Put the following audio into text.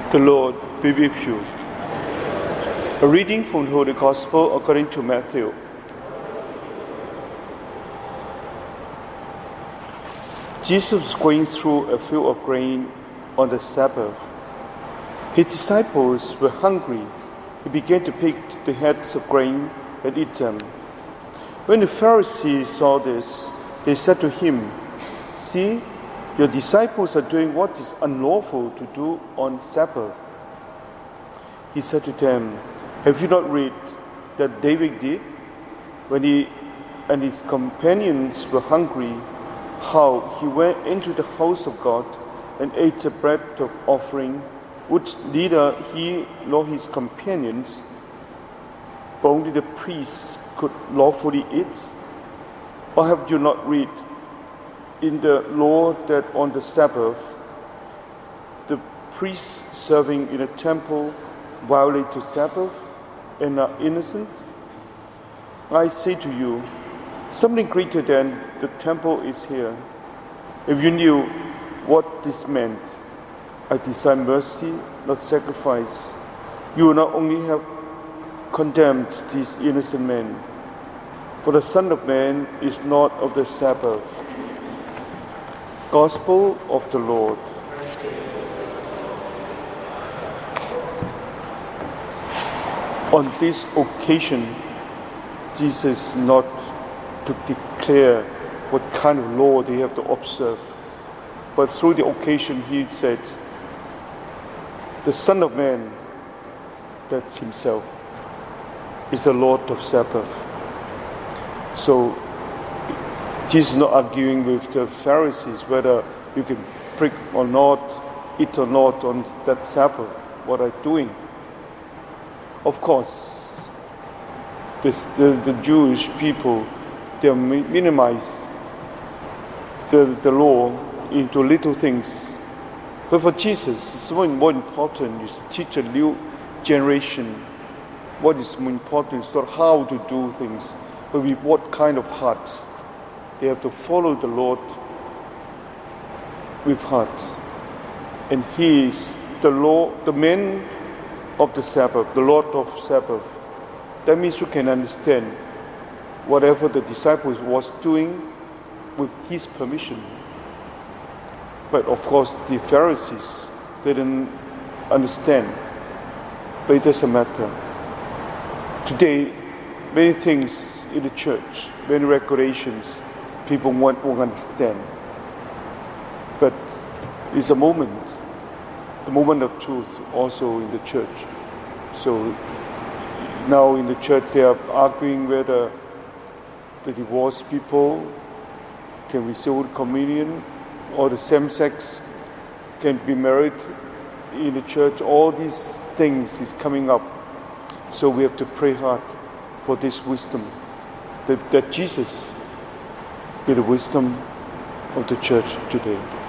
The Lord be with you. A reading from the Holy Gospel according to Matthew. Jesus was going through a field of grain on the Sabbath. His disciples were hungry. He began to pick the heads of grain and eat them. When the Pharisees saw this, they said to him, "See, your disciples are doing what is unlawful to do on Sabbath." He said to them, "Have you not read that David did, when he and his companions were hungry, how he went into the house of God and ate the bread of offering, which neither he nor his companions, but only the priests could lawfully eat? Or have you not read in the law that on the Sabbath, the priests serving in a temple violate the Sabbath and are innocent? I say to you, something greater than the temple is here. If you knew what this meant, I desire mercy, not sacrifice, you would not only have condemned these innocent men, for the Son of Man is not of the Sabbath." Gospel of the Lord. On this occasion, Jesus not to declare what kind of law they have to observe, but through the occasion he said, the Son of Man, that's himself, is the Lord of Sabbath. So Jesus is not arguing with the Pharisees whether you can prick or not, eat or not on that Sabbath, what are doing. Of course, the Jewish people, they minimize the law into little things. But for Jesus, it's more important is to teach a new generation. What is more important is not how to do things, but with what kind of hearts. They have to follow the Lord with heart. And He is the Lord, the man of the Sabbath, the Lord of Sabbath. That means we can understand whatever the disciples was doing with His permission. But of course, the Pharisees didn't understand. But it doesn't matter. Today, many things in the church, many regulations, people won't understand. But it's a moment of truth also in the church. So now in the church they are arguing whether the divorced people can receive communion or the same sex can be married in the church. All these things is coming up. So we have to pray hard for this wisdom, that Jesus be the wisdom of the church today.